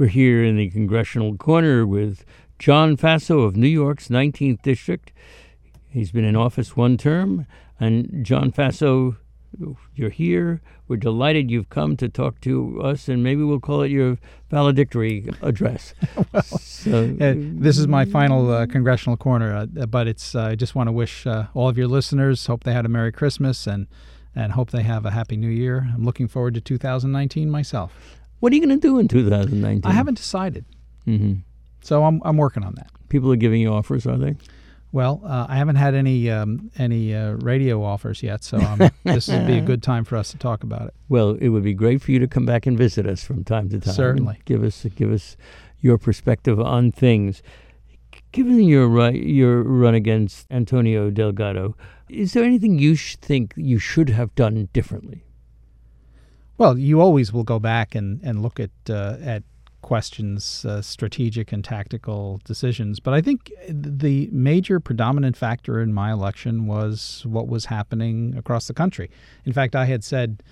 We're here in the Congressional Corner with John Faso of New York's 19th District. He's been in office one term. And John Faso, you're here. We're delighted you've come to talk to us, and maybe we'll call it your valedictory address. This is my final Congressional Corner, but it's I just want to wish all of your listeners, hope they had a Merry Christmas, and hope they have a Happy New Year. I'm looking forward to 2019 myself. What are you going to do in 2019? I haven't decided. So I'm working on that. People are giving you offers, are they? Well, I haven't had any radio offers yet, so this would be a good time for us to talk about it. Well, it would be great for you to come back and visit us from time to time. Certainly. Give us your perspective on things. Given your run against Antonio Delgado, is there anything you think you should have done differently? Well, you always will go back and look at questions, strategic and tactical decisions. But I think the major predominant factor in my election was what was happening across the country. In fact, I had said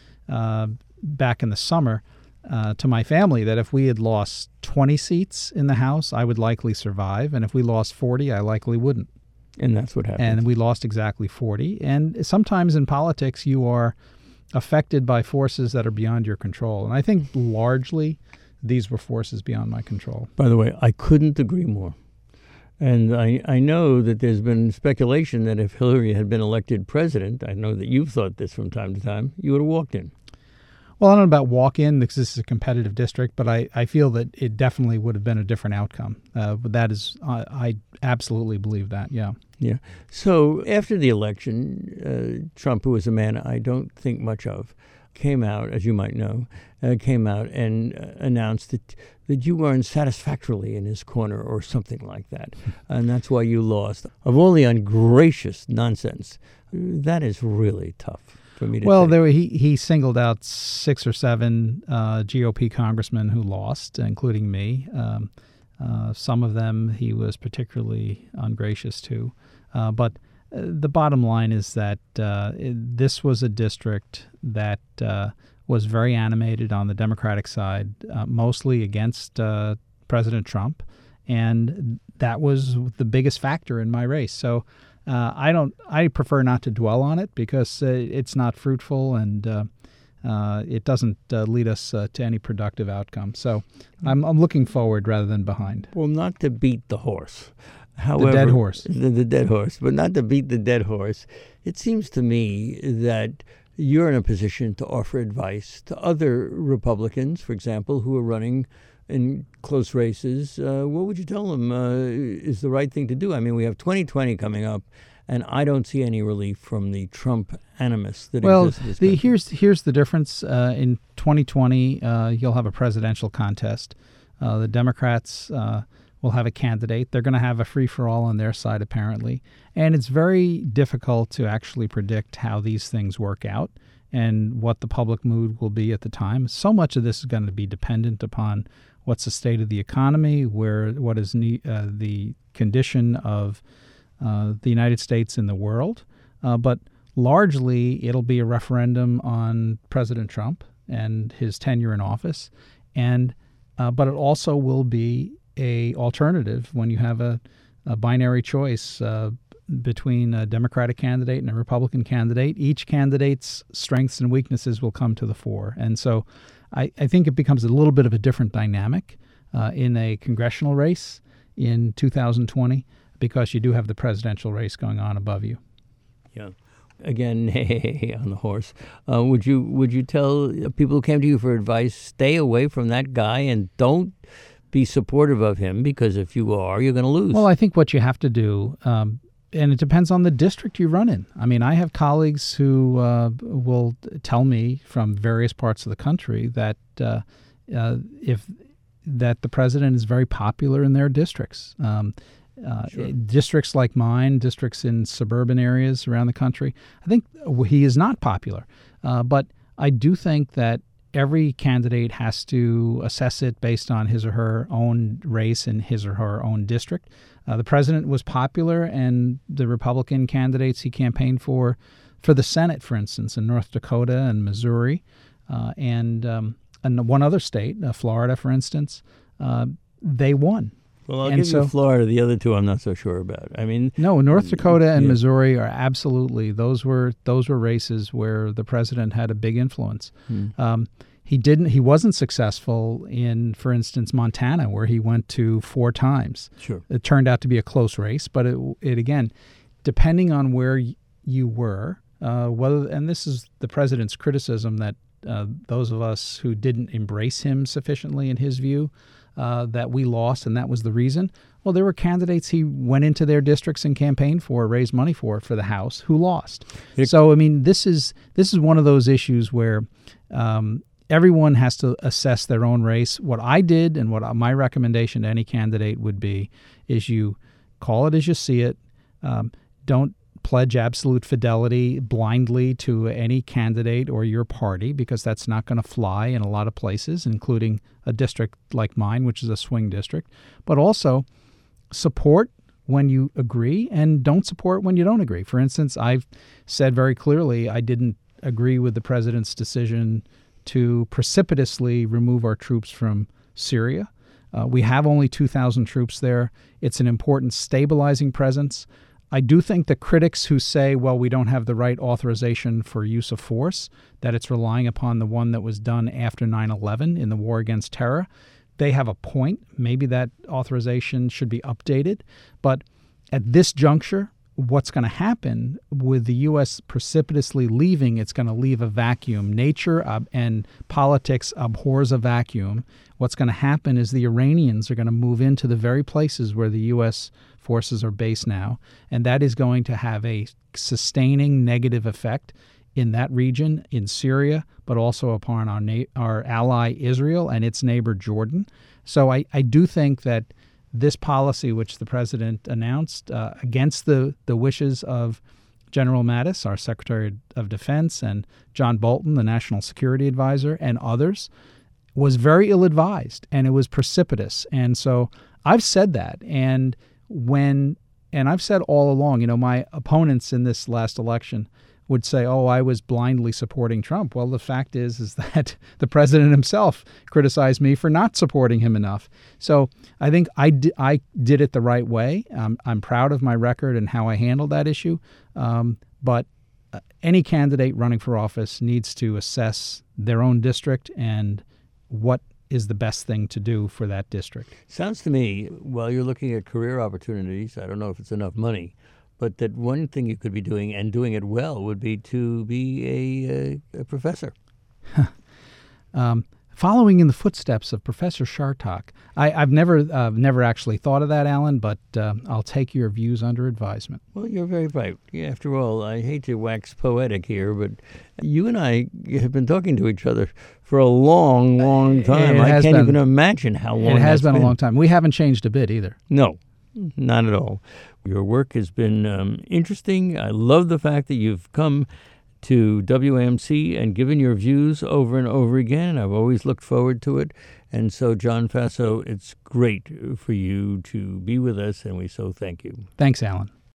back in the summer to my family that if we had lost 20 seats in the House, I would likely survive. And if we lost 40, I likely wouldn't. And that's what happened. And we lost exactly 40. And sometimes in politics, you are affected by forces that are beyond your control. And I think largely these were forces beyond my control. By the way, I couldn't agree more. And I know that there's been speculation that if Hillary had been elected president, I know that you've thought this from time to time, you would have walked in. Well, I don't know about walk-in because this is a competitive district, but I feel that it definitely would have been a different outcome. But that is, I absolutely believe that, yeah. Yeah. So after the election, Trump, who was a man I don't think much of, came out, as you might know, and announced that you weren't satisfactorily in his corner or something like that. And that's why you lost. Of all the ungracious nonsense, that is really tough for me to take. He singled out 6 or 7 GOP congressmen who lost, including me. Some of them he was particularly ungracious to. But the bottom line is that this was a district that was very animated on the Democratic side, mostly against President Trump, and that was the biggest factor in my race. So I prefer not to dwell on it because it's not fruitful and it doesn't lead us to any productive outcome. So I'm looking forward rather than behind. Well, not to beat the horse. However, the dead horse. The dead horse, but not to beat the dead horse. It seems to me that you're in a position to offer advice to other Republicans, for example, who are running in close races. What would you tell them is the right thing to do? I mean, we have 2020 coming up, and I don't see any relief from the Trump animus that exists in this country. Here's the difference. In 2020, you'll have a presidential contest. The Democrats will have a candidate. They're going to have a free-for-all on their side, apparently. And it's very difficult to actually predict how these things work out and what the public mood will be at the time. So much of this is going to be dependent upon what's the state of the economy, what is the condition of the United States in the world. But largely, it'll be a referendum on President Trump and his tenure in office. But it also will be a alternative when you have a binary choice between a Democratic candidate and a Republican candidate. Each candidate's strengths and weaknesses will come to the fore. And so I think it becomes a little bit of a different dynamic in a congressional race in 2020 because you do have the presidential race going on above you. Yeah. Again, on the horse. Would you tell people who came to you for advice, stay away from that guy and don't be supportive of him, because if you are, you're going to lose? Well, I think what you have to do, and it depends on the district you run in. I mean, I have colleagues who will tell me from various parts of the country that that the president is very popular in their districts. Sure. Districts like mine, districts in suburban areas around the country, I think he is not popular. But I do think that every candidate has to assess it based on his or her own race and his or her own district. The president was popular, and the Republican candidates he campaigned for the Senate, for instance, in North Dakota and Missouri, and one other state, Florida, for instance, they won. Well, I'll give you Florida. The other two I'm not so sure about. I mean, no, North Dakota and Missouri are absolutely, those were races where the president had a big influence. He wasn't successful in, for instance, Montana, where he went to 4 times. Sure. It turned out to be a close race, but it again, depending on where you were, and this is the president's criticism that those of us who didn't embrace him sufficiently in his view, that we lost, and that was the reason. Well, there were candidates he went into their districts and campaigned for, raised money for the House, who lost. So, I mean, this is one of those issues where everyone has to assess their own race. What I did, and what my recommendation to any candidate would be, is you call it as you see it. Don't pledge absolute fidelity blindly to any candidate or your party, because that's not going to fly in a lot of places, including a district like mine, which is a swing district. But also support when you agree and don't support when you don't agree. For instance, I've said very clearly I didn't agree with the president's decision to precipitously remove our troops from Syria. We have only 2,000 troops there. It's an important stabilizing presence. I do think the critics who say, well, we don't have the right authorization for use of force, that it's relying upon the one that was done after 9/11 in the war against terror, they have a point. Maybe that authorization should be updated. But at this juncture, what's going to happen with the U.S. precipitously leaving, it's going to leave a vacuum. Nature and politics abhors a vacuum. What's going to happen is the Iranians are going to move into the very places where the U.S. forces are based now, and that is going to have a sustaining negative effect in that region, in Syria, but also upon our ally Israel and its neighbor Jordan. So I do think that this policy, which the president announced against the wishes of General Mattis, our Secretary of Defense, and John Bolton, the National Security Advisor, and others, was very ill-advised, and it was precipitous. And so I've said that, and I've said all along, my opponents in this last election would say, oh, I was blindly supporting Trump. Well, the fact is that the president himself criticized me for not supporting him enough. So I think I did it the right way. I'm proud of my record and how I handled that issue. But any candidate running for office needs to assess their own district and what is the best thing to do for that district. Sounds to me, while you're looking at career opportunities, I don't know if it's enough money, but that one thing you could be doing, and doing it well, would be to be a professor. Following in the footsteps of Professor Chartock. I've never actually thought of that, Alan, but I'll take your views under advisement. Well, you're very right. After all, I hate to wax poetic here, but you and I have been talking to each other for a long, long time. I can't even imagine how long it has been. A long time. We haven't changed a bit either. No, not at all. Your work has been interesting. I love the fact that you've come to WAMC and given your views over and over again. I've always looked forward to it. And so, John Faso, it's great for you to be with us, and we so thank you. Thanks, Alan.